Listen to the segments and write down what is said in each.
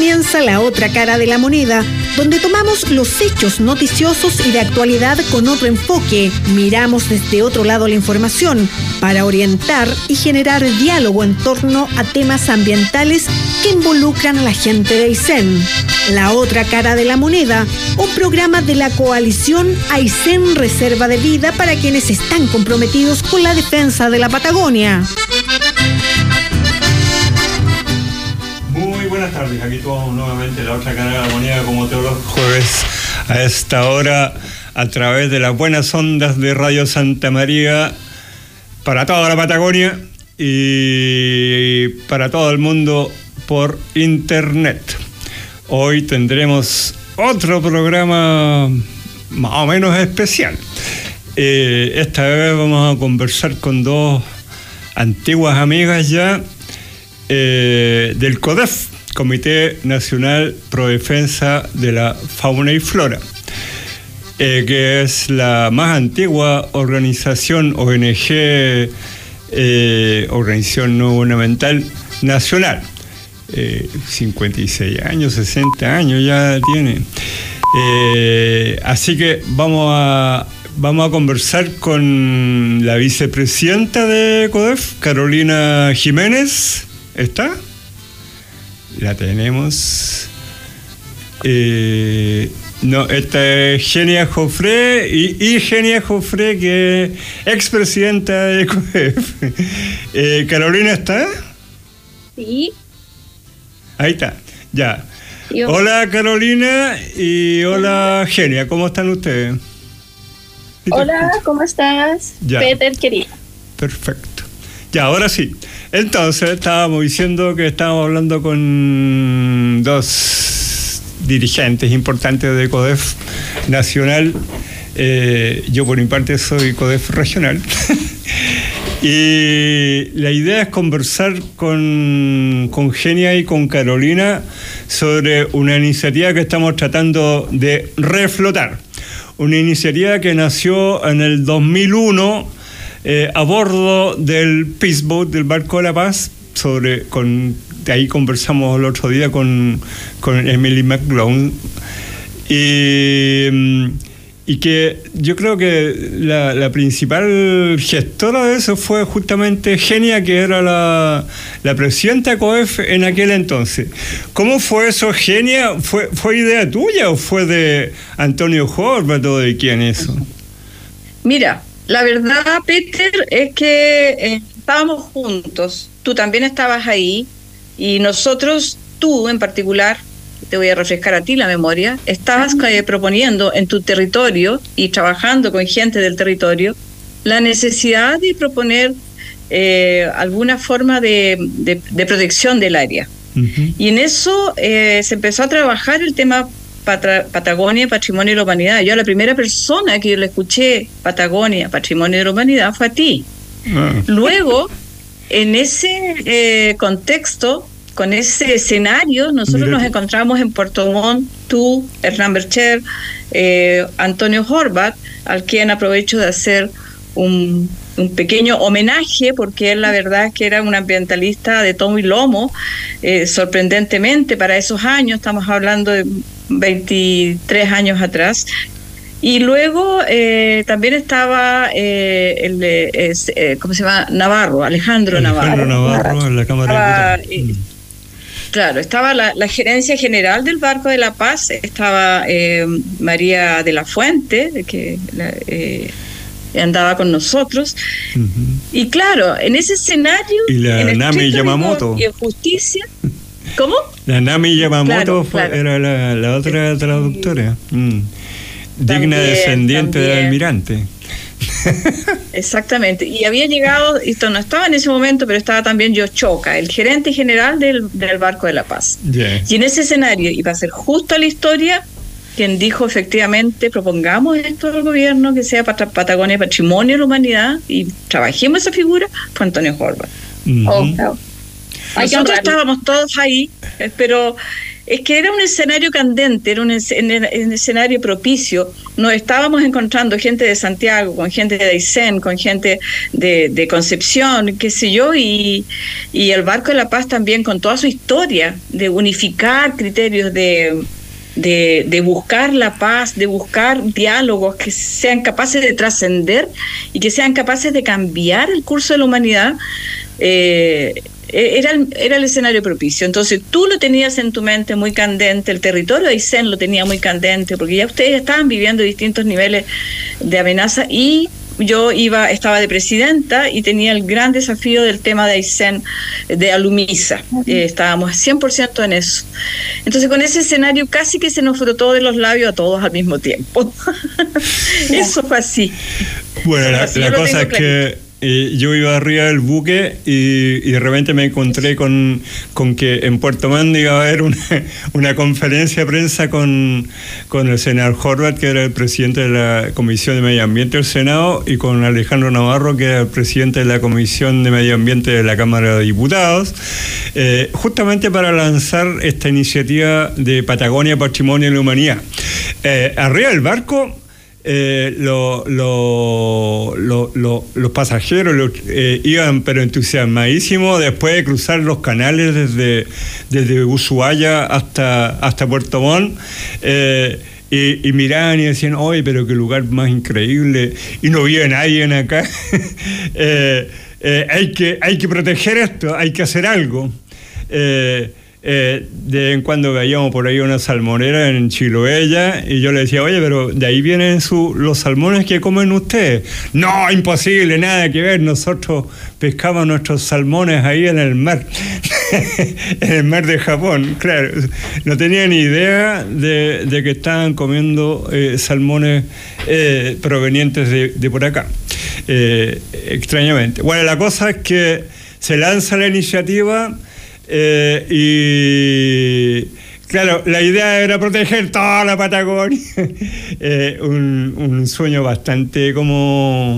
comienza La Otra Cara de la Moneda, donde tomamos los hechos noticiosos y de actualidad con otro enfoque. Miramos desde otro lado la información para orientar y generar diálogo en torno a temas ambientales que involucran a la gente de Aysén. La Otra Cara de la Moneda, un programa de la coalición Aysén Reserva de Vida para quienes están comprometidos con la defensa de la Patagonia. Muy buenas tardes, aquí tomamos nuevamente La Otra Cara de la Moneda como todos los jueves a esta hora a través de las buenas ondas de Radio Santa María para toda la Patagonia y para todo el mundo por internet. Hoy tendremos otro programa más o menos especial. Esta vez vamos a conversar con dos antiguas amigas ya del CODEF, Comité Nacional Pro Defensa de la Fauna y Flora, que es la más antigua organización ONG, organización no gubernamental nacional. 56 años, 60 años ya tiene. Así que vamos a conversar con la vicepresidenta de CODEF, Carolina Jiménez. ¿Está? La tenemos. No, esta es Genia Jofré y Genia Jofré, que es expresidenta de CODEF. ¿Carolina está? Sí. Ahí está, ya. Hola Carolina y hola Genia, ¿cómo están ustedes? Hola, ¿cómo estás? Ya. Peter, querido. Perfecto. Ya, ahora sí. Entonces, estábamos diciendo que estábamos hablando con dos dirigentes importantes de CODEF Nacional. Yo, por mi parte, soy CODEF Regional. Y la idea es conversar con Genia y con Carolina sobre una iniciativa que estamos tratando de reflotar. Una iniciativa que nació en el 2001 a bordo del Peace Boat, del Barco de la Paz. De ahí conversamos el otro día con Emily McGlone. Y que yo creo que la principal gestora de eso fue justamente Genia, que era la presidenta de CODEF en aquel entonces. ¿Cómo fue eso, Genia? ¿Fue idea tuya o fue de Antonio Horvath o de quién eso? Mira, la verdad, Peter, es que estábamos juntos. Tú también estabas ahí y nosotros, tú en particular, te voy a refrescar a ti la memoria, estabas proponiendo en tu territorio y trabajando con gente del territorio la necesidad de proponer alguna forma de protección del área. Uh-huh. Y en eso se empezó a trabajar el tema Patagonia, Patrimonio de la Humanidad. Yo, la primera persona que yo le escuché Patagonia, Patrimonio de la Humanidad, fue a ti. Uh-huh. Luego, en ese contexto, con ese escenario, nosotros nos encontramos en Puerto Montt, tú, Hernán Bercher, Antonio Horvath, al quien aprovecho de hacer un pequeño homenaje, porque él, la verdad es que era un ambientalista de tomo y lomo, sorprendentemente para esos años, estamos hablando de 23 años atrás. Y luego también estaba ¿cómo se llama? Alejandro Navarro en la Cámara de Diputados. Claro, estaba la gerencia general del Barco de la Paz, estaba María de la Fuente, que andaba con nosotros. Uh-huh. Y claro, en ese escenario, y la en Nami Yamamoto y en justicia. ¿Cómo? La Nami Yamamoto claro. Era la otra traductora. Digna descendiente del almirante. Exactamente. Y había llegado, esto no estaba en ese momento, pero estaba también Yochoca, el gerente general del Barco de la Paz. Yeah. Y en ese escenario, y para ser justo a la historia, quien dijo efectivamente, propongamos esto al gobierno, que sea Patagonia Patrimonio de la Humanidad, y trabajemos esa figura, fue Antonio Horvath. Uh-huh. Nosotros estábamos todos ahí, pero es que era un escenario candente, era un escenario propicio. Nos estábamos encontrando gente de Santiago, con gente de Aysén, con gente de Concepción, qué sé yo, y el Barco de la Paz también, con toda su historia de unificar criterios, de buscar la paz, de buscar diálogos que sean capaces de trascender y que sean capaces de cambiar el curso de la humanidad. Era el escenario propicio. Entonces tú lo tenías en tu mente muy candente, el territorio de Aysén lo tenía muy candente, porque ya ustedes estaban viviendo distintos niveles de amenaza, y yo estaba de presidenta y tenía el gran desafío del tema de Aysén, de Alumisa. Estábamos 100% en eso. Entonces con ese escenario casi que se nos frotó de los labios a todos al mismo tiempo. Eso fue así. Bueno, la cosa es que yo iba arriba del buque y de repente me encontré con que en Puerto Montt iba a haber una conferencia de prensa con el senador Horvath, que era el presidente de la Comisión de Medio Ambiente del Senado, y con Alejandro Navarro, que era el presidente de la Comisión de Medio Ambiente de la Cámara de Diputados, justamente para lanzar esta iniciativa de Patagonia, Patrimonio de la Humanidad. Arriba del barco, los pasajeros iban pero entusiasmadísimos después de cruzar los canales desde Ushuaia hasta Puerto Montt, y miraban y decían, oye, pero qué lugar más increíble, y no vive nadie acá. Hay que proteger esto, hay que hacer algo. De vez en cuando veíamos por ahí una salmonera en Chiloé, y yo le decía, oye, pero de ahí vienen los salmones que comen ustedes. No, imposible, nada que ver, nosotros pescamos nuestros salmones ahí en el mar, en el mar de Japón. Claro, no tenía ni idea de que estaban comiendo salmones provenientes de por acá, extrañamente. Bueno, la cosa es que se lanza la iniciativa. Y claro, la idea era proteger toda la Patagonia. Un sueño bastante como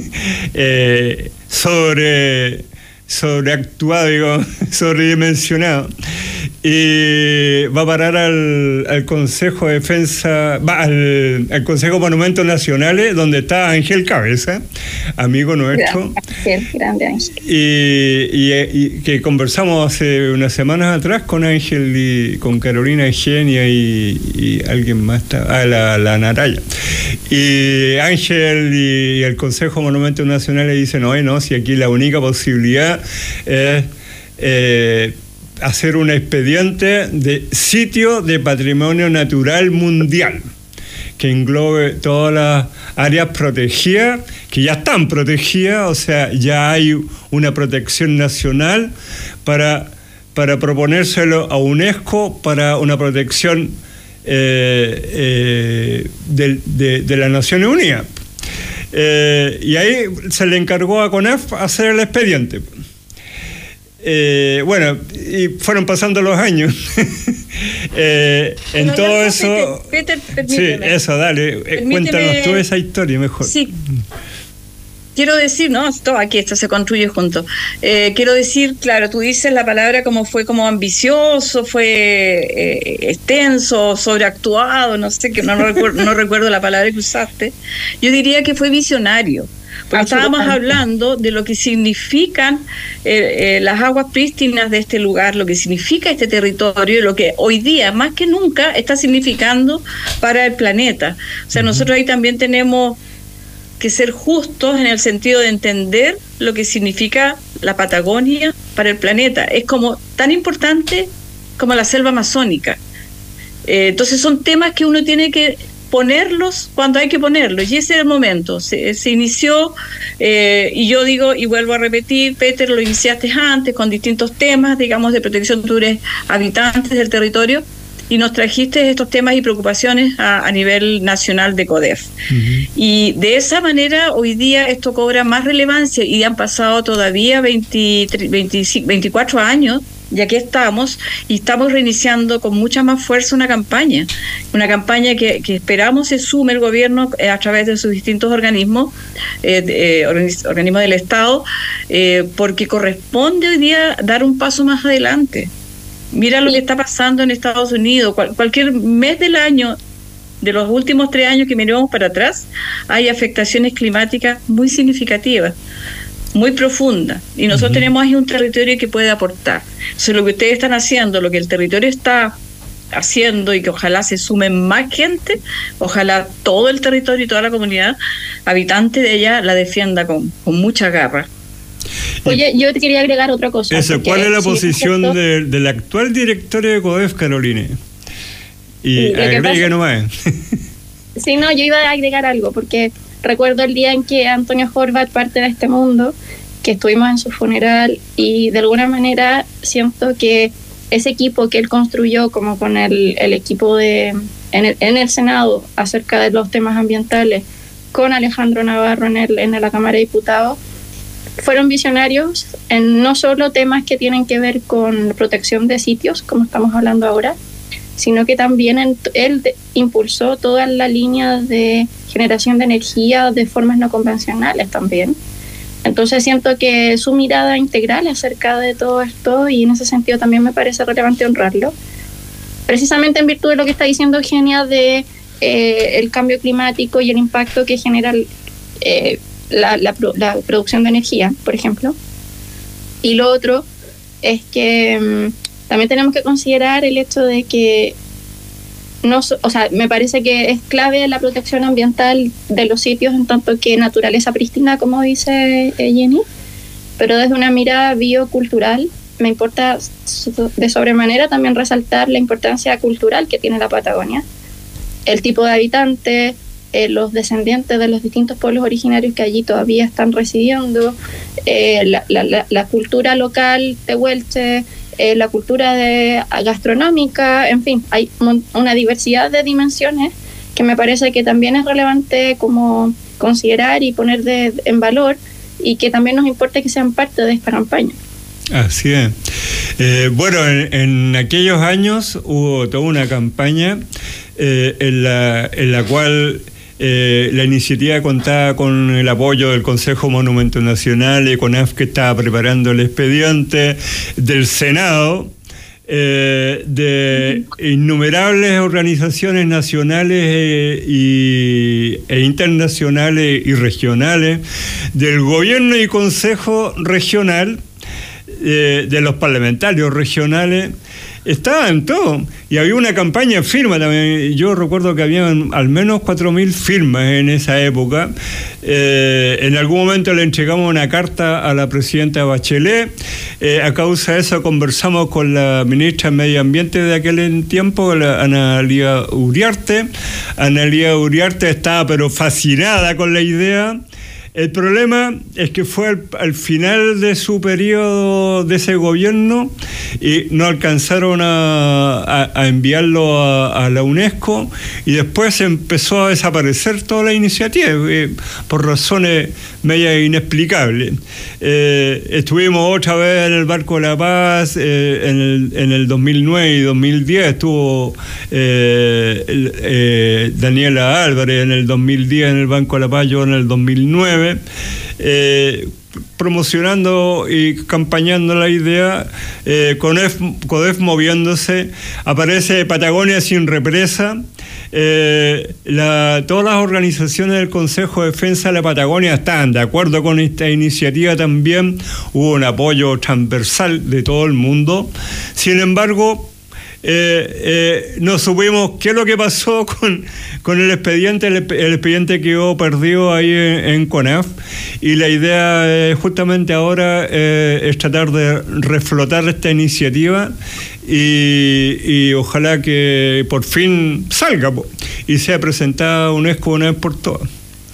sobreactuado, digo, sobredimensionado. Y va a parar al Consejo de Defensa, al Consejo de Monumentos Nacionales, donde está Ángel Cabeza, amigo nuestro. Grande Ángel. Y que conversamos hace unas semanas atrás con Ángel y con Carolina Egenia y alguien más, la Naraya. Y Ángel y el Consejo de Monumentos Nacionales dicen, oye, no, si aquí la única posibilidad es hacer un expediente de sitio de patrimonio natural mundial que englobe todas las áreas protegidas, que ya están protegidas, o sea, ya hay una protección nacional para proponérselo a UNESCO para una protección de las Naciones Unidas. Y ahí se le encargó a CONAF hacer el expediente. Bueno, y fueron pasando los años. En todo eso... Peter, sí, eso, dale. Cuéntanos tú esa historia mejor. Sí. Quiero decir, no, todo aquí esto se construye junto. Quiero decir, claro, tú dices la palabra fue como ambicioso, fue extenso, sobreactuado, no sé, que no recuerdo la palabra que usaste. Yo diría que fue visionario. Porque estábamos hablando de lo que significan las aguas prístinas de este lugar, lo que significa este territorio, lo que hoy día, más que nunca, está significando para el planeta. O sea, nosotros ahí también tenemos que ser justos en el sentido de entender lo que significa la Patagonia para el planeta. Es como tan importante como la selva amazónica. Entonces son temas que uno tiene que ponerlos cuando hay que ponerlos, y ese era el momento. Se inició, y yo digo y vuelvo a repetir, Peter, lo iniciaste antes con distintos temas, digamos, de protección de los habitantes del territorio, y nos trajiste estos temas y preocupaciones a nivel nacional de CODEF. Y de esa manera hoy día esto cobra más relevancia, y han pasado todavía 24 años, y aquí estamos, y estamos reiniciando con mucha más fuerza una campaña que esperamos se sume el gobierno a través de sus distintos organismos organismos del Estado, porque corresponde hoy día dar un paso más adelante. Mira lo que está pasando en Estados Unidos. Cualquier mes del año, de los últimos 3 años que miramos para atrás, hay afectaciones climáticas muy significativas, muy profundas. Y nosotros tenemos ahí un territorio que puede aportar. Entonces, lo que ustedes están haciendo, lo que el territorio está haciendo, y que ojalá se sumen más gente, ojalá todo el territorio y toda la comunidad habitante de allá la defienda con mucha garra. Oye, yo te quería agregar otra cosa. ¿Cuál es la posición del actual directorio de CODEF, Caroline? Y agregue nomás. Sí, no, yo iba a agregar algo, porque recuerdo el día en que Antonio Horvath parte de este mundo, que estuvimos en su funeral, y de alguna manera siento que ese equipo que él construyó, como con el equipo en el Senado acerca de los temas ambientales, con Alejandro Navarro en la Cámara de Diputados, fueron visionarios en no solo temas que tienen que ver con protección de sitios, como estamos hablando ahora, sino que también él impulsó toda la línea de generación de energía de formas no convencionales también. Entonces siento que su mirada integral acerca de todo esto, y en ese sentido también me parece relevante honrarlo, precisamente en virtud de lo que está diciendo Eugenia de el cambio climático y el impacto que genera la producción de energía, por ejemplo. Y lo otro es que también tenemos que considerar el hecho de que me parece que es clave la protección ambiental de los sitios, en tanto que naturaleza prístina, como dice Jenny, pero desde una mirada biocultural me importa de sobremanera también resaltar la importancia cultural que tiene la Patagonia, el tipo de habitantes, los descendientes de los distintos pueblos originarios que allí todavía están residiendo, la cultura local tehuelche, la cultura gastronómica, en fin, hay una diversidad de dimensiones que me parece que también es relevante como considerar y poner en valor, y que también nos importa que sean parte de esta campaña. Así es. Bueno, en aquellos años hubo toda una campaña en la cual la iniciativa contaba con el apoyo del Consejo Monumento Nacional, y CONAF, que estaba preparando el expediente, del Senado, de innumerables organizaciones nacionales e internacionales y regionales, del gobierno y consejo regional, de los parlamentarios regionales. Estaban todos, y había una campaña firma también. Yo recuerdo que había al menos 4.000 firmas en esa época. En algún momento le entregamos una carta a la presidenta Bachelet. A causa de eso conversamos con la ministra de Medio Ambiente de aquel tiempo, Ana Lía Uriarte. Ana Lía Uriarte estaba pero fascinada con la idea. El problema es que fue al final de su periodo de ese gobierno y no alcanzaron a enviarlo a la UNESCO, y después empezó a desaparecer toda la iniciativa por razones media inexplicables. Estuvimos otra vez en el Barco de la Paz en el 2009 y 2010, estuvo Daniela Álvarez en el 2010 en el Banco de la Paz, yo en el 2009. Promocionando y campañando la idea, CODEF moviéndose, aparece Patagonia sin represa. Todas las organizaciones del Consejo de Defensa de la Patagonia están de acuerdo con esta iniciativa también. Hubo un apoyo transversal de todo el mundo. Sin embargo, no supimos qué es lo que pasó con el expediente. El expediente quedó perdido ahí en CONAF, y la idea justamente ahora es tratar de reflotar esta iniciativa y ojalá que por fin salga y sea presentada a UNESCO una vez por todas.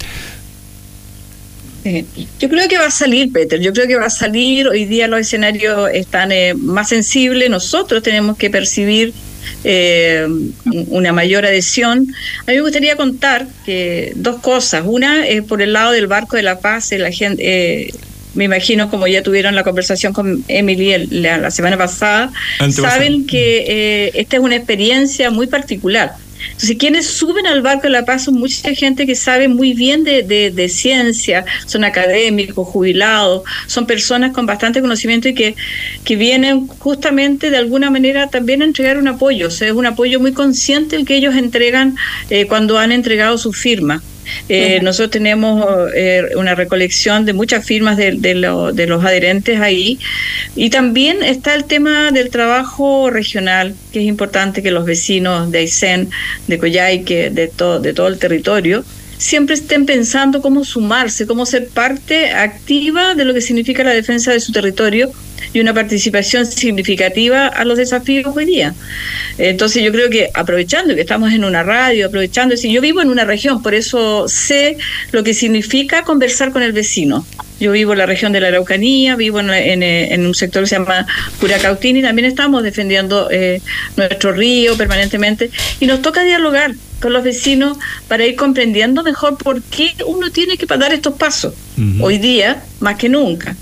Yo creo que va a salir, Peter, yo creo que va a salir. Hoy día los escenarios están más sensibles, nosotros tenemos que percibir una mayor adhesión. A mí me gustaría contar que dos cosas. Una, por el lado del Barco de la Paz, la gente, me imagino, como ya tuvieron la conversación con Emily la semana pasada, saben que esta es una experiencia muy particular. Entonces, quienes suben al barco de la paz son mucha gente que sabe muy bien de ciencia, son académicos, jubilados, son personas con bastante conocimiento y que vienen justamente de alguna manera también a entregar un apoyo. O sea, es un apoyo muy consciente el que ellos entregan cuando han entregado su firma. Nosotros tenemos una recolección de muchas firmas de los adherentes ahí, y también está el tema del trabajo regional, que es importante que los vecinos de Aysén, de Coyhaique, de todo el territorio siempre estén pensando cómo sumarse, cómo ser parte activa de lo que significa la defensa de su territorio y una participación significativa a los desafíos hoy día. Entonces yo creo que aprovechando que estamos en una radio, yo vivo en una región, por eso sé lo que significa conversar con el vecino. Yo vivo en la región de la Araucanía, vivo en un sector que se llama Curacautini, y también estamos defendiendo nuestro río permanentemente, y nos toca dialogar con los vecinos para ir comprendiendo mejor por qué uno tiene que dar estos pasos. Hoy día, más que nunca.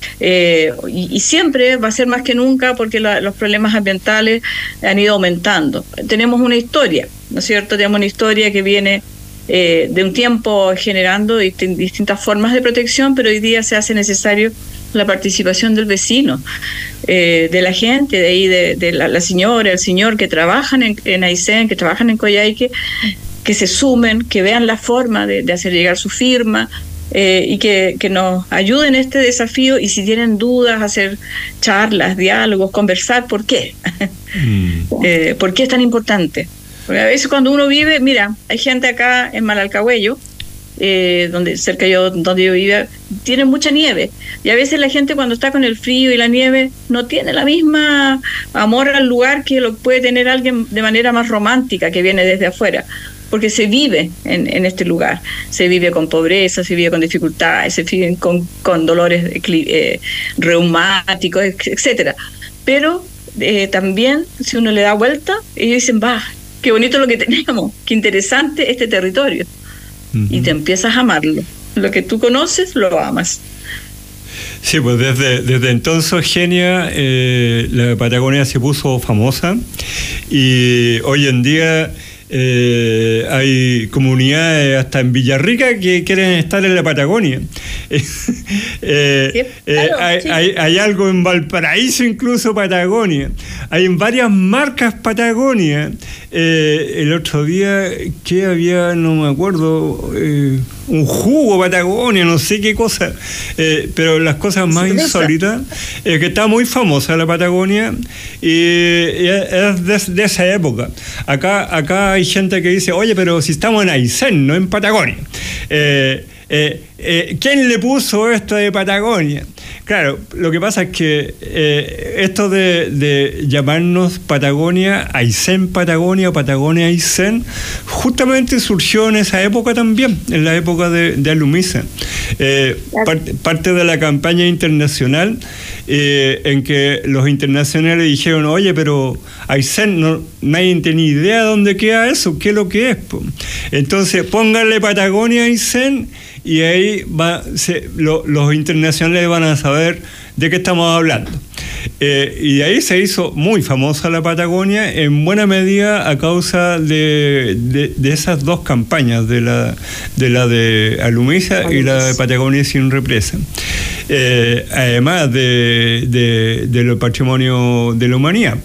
Y siempre va a ser más que nunca porque los problemas ambientales han ido aumentando. Tenemos una historia, ¿no es cierto? Tenemos una historia que viene de un tiempo generando distintas formas de protección, pero hoy día se hace necesario la participación del vecino, de la gente, de ahí, de la señora, el señor que trabajan en Aysén, que trabajan en Coyhaique, que se sumen, que vean la forma de hacer llegar su firma, y que nos ayuden en este desafío, y si tienen dudas, hacer charlas, diálogos, conversar, ¿por qué? ¿Por qué es tan importante? Porque a veces cuando uno vive, mira, hay gente acá en Malalcahuello, donde yo vivía, tiene mucha nieve, y a veces la gente cuando está con el frío y la nieve no tiene la misma amor al lugar que lo puede tener alguien de manera más romántica que viene desde afuera, porque se vive en este lugar, se vive con pobreza, se vive con dificultades, se vive con dolores reumáticos, etcétera. Pero también, si uno le da vuelta, ellos dicen, qué bonito lo que tenemos, qué interesante este territorio. Y te empiezas a amarlo. Lo que tú conoces, lo amas. Sí, pues desde entonces, Eugenia, la Patagonia se puso famosa, y hoy en día hay comunidades hasta en Villarrica que quieren estar en la Patagonia. Hay algo en Valparaíso, incluso Patagonia. Hay en varias marcas Patagonia. El otro día, ¿qué había? No me acuerdo. Un jugo Patagonia, no sé qué cosa. Pero las cosas más insólitas, que está muy famosa la Patagonia, y es de esa época. Acá hay gente que dice, oye, pero si estamos en Aysén, no en Patagonia. ¿Quién le puso esto de Patagonia? Claro, lo que pasa es que esto de llamarnos Patagonia, Aysén Patagonia o Patagonia Aysén, justamente surgió en esa época también, en la época de Alumisa. Parte de la campaña internacional, en que los internacionales dijeron, oye, pero Aysén, nadie tenía idea de dónde queda eso, qué es lo que es. Entonces, pónganle Patagonia Aysén, y ahí los internacionales van a saber de qué estamos hablando. Y de ahí se hizo muy famosa la Patagonia, en buena medida a causa de esas dos campañas, de la de Alumisa y la de Patagonia sin represa. Además del patrimonio de la humanidad.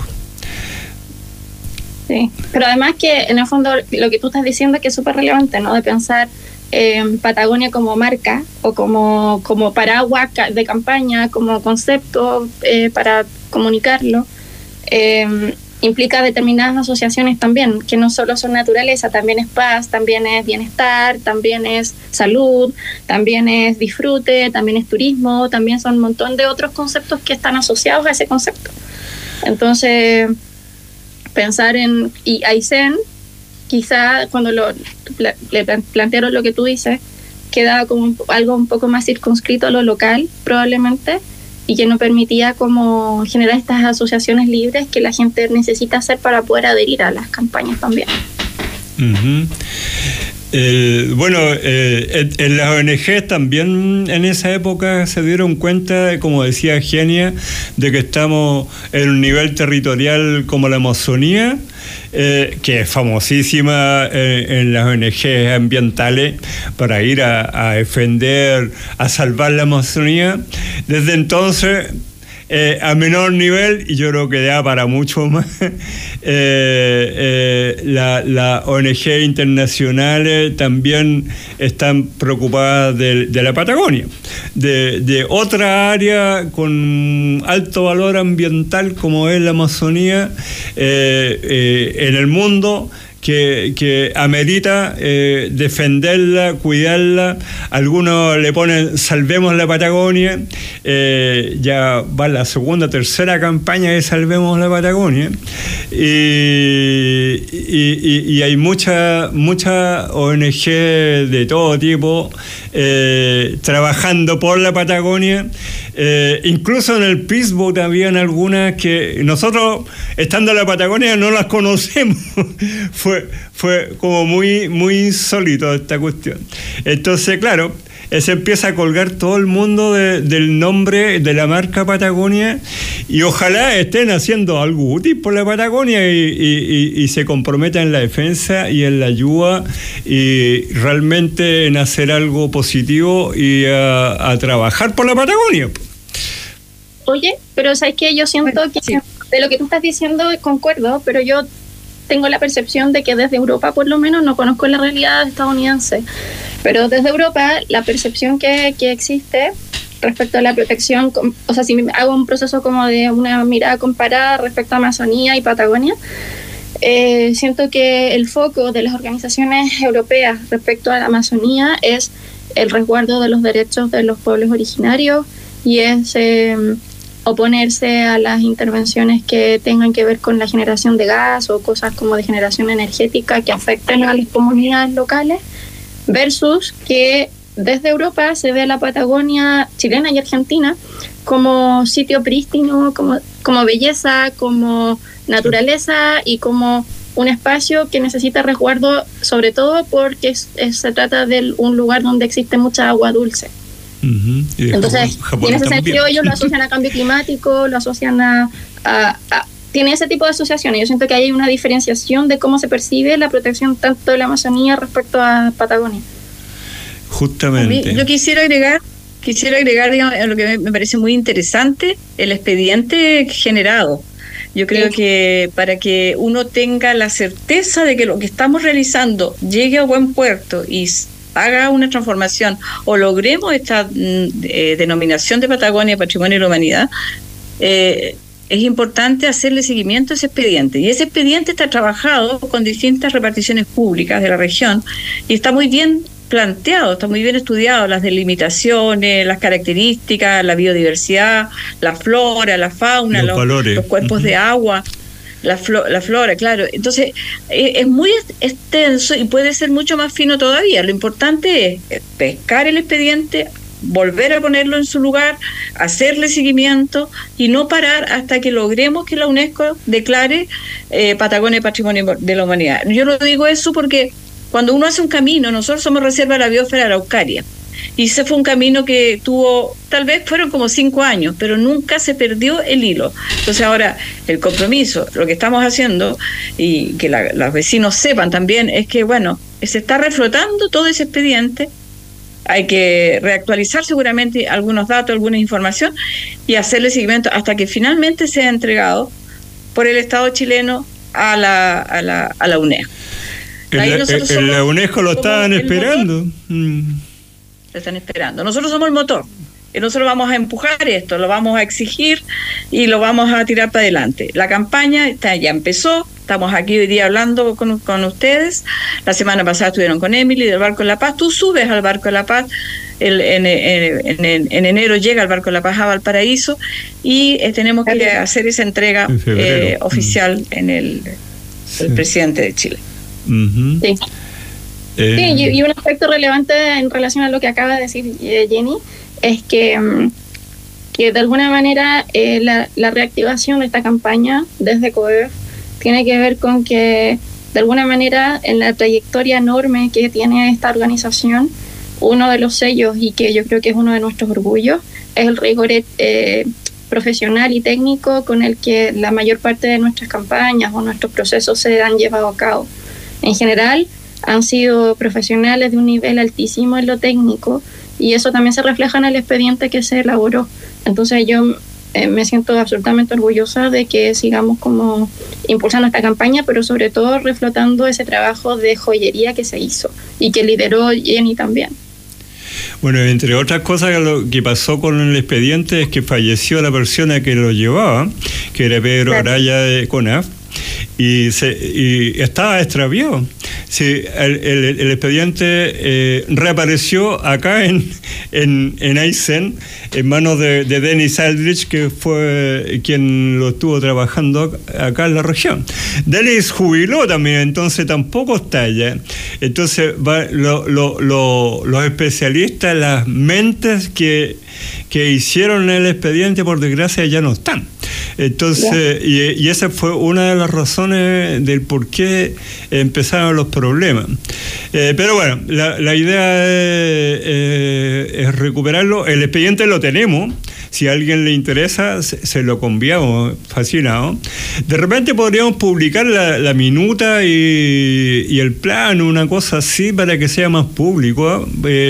Sí, pero además que en el fondo lo que tú estás diciendo es que es súper relevante, ¿no? De pensar Patagonia como marca o como paraguas de campaña, como concepto para comunicarlo, implica determinadas asociaciones también, que no solo son naturaleza, también es paz, también es bienestar, también es salud, también es disfrute, también es turismo, también son un montón de otros conceptos que están asociados a ese concepto. Entonces, pensar en Aysén, quizá cuando le plantearon lo que tú dices, quedaba como algo un poco más circunscrito a lo local, probablemente, y que no permitía como generar estas asociaciones libres que la gente necesita hacer para poder adherir a las campañas también. En las ONG también en esa época se dieron cuenta, como decía Genia, de que estamos en un nivel territorial como la Amazonía, que es famosísima en las ONG ambientales para ir a defender, a salvar la Amazonía. Desde entonces, a menor nivel, y yo creo que da para mucho más, las ONG internacionales también están preocupadas de la Patagonia, de otra área con alto valor ambiental como es la Amazonía en el mundo, que amerita defenderla, cuidarla. Algunos le ponen Salvemos la Patagonia, ya va la segunda, tercera campaña de Salvemos la Patagonia, y hay mucha ONG de todo tipo trabajando por la Patagonia. Incluso en el Pittsburgh habían algunas que nosotros, estando en la Patagonia, no las conocemos. Fue como muy insólito esta cuestión. Entonces, claro, se empieza a colgar todo el mundo del nombre de la marca Patagonia, y ojalá estén haciendo algo útil por la Patagonia y se comprometan en la defensa y en la ayuda, y realmente en hacer algo positivo y a trabajar por la Patagonia. Oye, pero ¿sabes qué? Yo siento que sí, de lo que tú estás diciendo concuerdo, pero yo tengo la percepción de que desde Europa, por lo menos, no conozco la realidad estadounidense, pero desde Europa la percepción que existe respecto a la protección, o sea, si hago un proceso como de una mirada comparada respecto a Amazonía y Patagonia, siento que el foco de las organizaciones europeas respecto a la Amazonía es el resguardo de los derechos de los pueblos originarios, y es oponerse a las intervenciones que tengan que ver con la generación de gas o cosas como de generación energética que afecten a las comunidades locales, versus que desde Europa se ve a la Patagonia chilena y argentina como sitio prístino, como belleza, como naturaleza y como un espacio que necesita resguardo, sobre todo porque se trata de un lugar donde existe mucha agua dulce. Uh-huh. Entonces, en ese sentido ellos lo asocian a cambio climático, lo asocian tiene ese tipo de asociaciones. Yo siento que hay una diferenciación de cómo se percibe la protección tanto de la Amazonía respecto a Patagonia. Justamente. Yo quisiera agregar, digamos, lo que me parece muy interesante, el expediente generado. Yo creo que para que uno tenga la certeza de que lo que estamos realizando llegue a buen puerto y haga una transformación o logremos esta denominación de Patagonia Patrimonio de la Humanidad, es importante hacerle seguimiento a ese expediente. Y ese expediente está trabajado con distintas reparticiones públicas de la región y está muy bien planteado, está muy bien estudiado, las delimitaciones, las características, la biodiversidad, la flora, la fauna, los cuerpos de agua, la flora, claro. Entonces, es muy extenso y puede ser mucho más fino todavía. Lo importante es pescar el expediente, volver a ponerlo en su lugar, hacerle seguimiento y no parar hasta que logremos que la UNESCO declare Patagonia Patrimonio de la Humanidad. Yo lo digo eso porque cuando uno hace un camino, nosotros somos Reserva de la Biosfera Araucaria, y ese fue un camino que tuvo, tal vez fueron como 5 años, pero nunca se perdió el hilo. Entonces ahora el compromiso, lo que estamos haciendo, y que los vecinos sepan también, es que bueno, se está reflotando todo ese expediente. Hay que reactualizar seguramente algunos datos, alguna información, y hacerle seguimiento hasta que finalmente sea entregado por el Estado chileno a la UNESCO. En la UNESCO lo estaban esperando. Lo están esperando. Nosotros somos el motor. Y nosotros vamos a empujar esto, lo vamos a exigir y lo vamos a tirar para adelante. La campaña ya empezó. Estamos aquí hoy día hablando con ustedes. La semana pasada estuvieron con Emily del Barco de la Paz. Tú subes al Barco de la Paz. En enero llega el Barco de la Paz a Valparaíso y tenemos que hacer esa entrega oficial en el presidente de Chile. Uh-huh. Sí. Y un aspecto relevante en relación a lo que acaba de decir Jenny es que de alguna manera la reactivación de esta campaña desde COEF tiene que ver con que de alguna manera en la trayectoria enorme que tiene esta organización, uno de los sellos y que yo creo que es uno de nuestros orgullos es el rigor profesional y técnico con el que la mayor parte de nuestras campañas o nuestros procesos se han llevado a cabo. En general han sido profesionales de un nivel altísimo en lo técnico y eso también se refleja en el expediente que se elaboró. Entonces yo me siento absolutamente orgullosa de que sigamos como impulsando esta campaña, pero sobre todo reflotando ese trabajo de joyería que se hizo y que lideró Jenny también. Bueno, entre otras cosas, lo que pasó con el expediente es que falleció la persona que lo llevaba, que era Pedro Araya de CONAF, y estaba extraviado. Sí, el expediente reapareció acá en Aysén, en manos de Dennis Aldrich, que fue quien lo estuvo trabajando acá en la región. Dennis jubiló también, entonces tampoco está allá. Entonces los especialistas, las mentes que hicieron el expediente, por desgracia, ya no están. Entonces, y esa fue una de las razones del por qué empezaron los problemas. Pero bueno, la idea es recuperarlo. El expediente lo tenemos. Si a alguien le interesa, se lo conviamos, fascinado. De repente podríamos publicar la minuta y el plan, una cosa así, para que sea más público,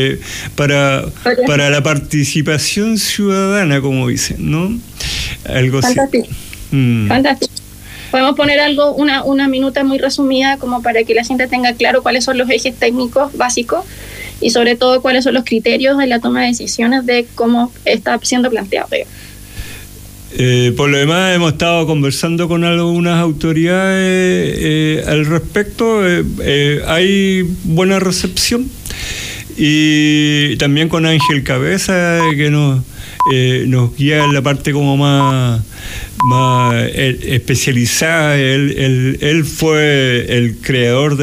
para la participación ciudadana, como dicen, ¿no? Algo fantástico. Así. Fantástico. Podemos poner algo, una minuta muy resumida, como para que la gente tenga claro cuáles son los ejes técnicos básicos y sobre todo cuáles son los criterios de la toma de decisiones de cómo está siendo planteado. Por lo demás, hemos estado conversando con algunas autoridades al respecto. Hay buena recepción, y también con Ángel Cabeza, que nos guía en la parte como más especializada. Él fue el creador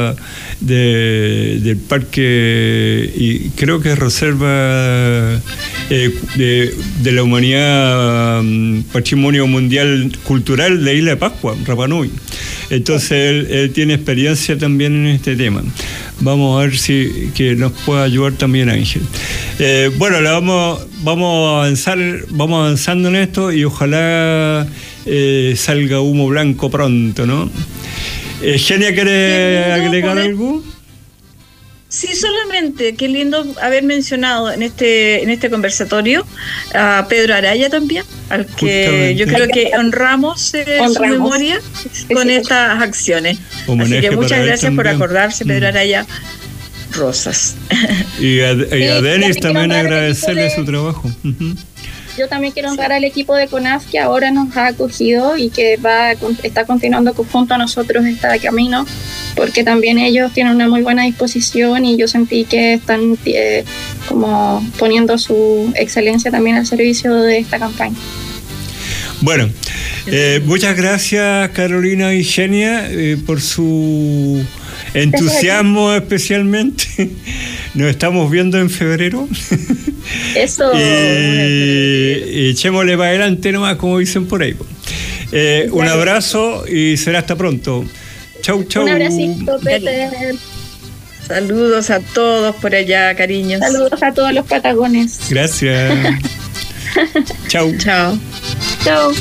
del parque, y creo que es reserva de la humanidad, patrimonio mundial cultural de Isla de Pascua, Rapa Nui. Entonces él tiene experiencia también en este tema. Vamos a ver que nos puede ayudar también Ángel. Bueno, vamos avanzando en esto, y ojalá salga humo blanco pronto, ¿no? Genia, ¿quiere agregar algo? Sí, solamente, qué lindo haber mencionado en este conversatorio a Pedro Araya también, al que yo creo que honramos su memoria con estas acciones. Así que muchas gracias por acordarse, Pedro Araya Rosas. Y a Denis también agradecerle su trabajo. Yo también quiero honrar al equipo de CONAF, que ahora nos ha acogido y que está continuando junto a nosotros este camino, porque también ellos tienen una muy buena disposición y yo sentí que están como poniendo su excelencia también al servicio de esta campaña. Bueno, muchas gracias, Carolina y Genia, por su entusiasmo especialmente. Nos estamos viendo en febrero. Eso. Y echémosle para adelante nomás, como dicen por ahí. Un abrazo y será hasta pronto. Chau, chau. Un abracito, Peter. Saludos a todos por allá, cariños. Saludos a todos los patagones. Gracias. Chau. Chao. Chao.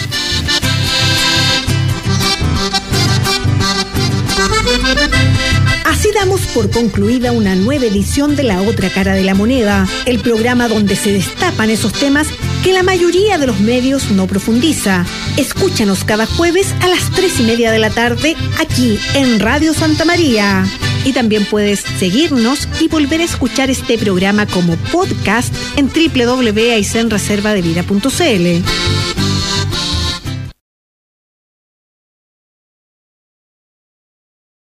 Así damos por concluida una nueva edición de La Otra Cara de la Moneda, el programa donde se destapan esos temas que la mayoría de los medios no profundiza. Escúchanos cada jueves a las 3:30 de la tarde aquí en Radio Santa María. Y también puedes seguirnos y volver a escuchar este programa como podcast en www.aisenreservadevida.cl.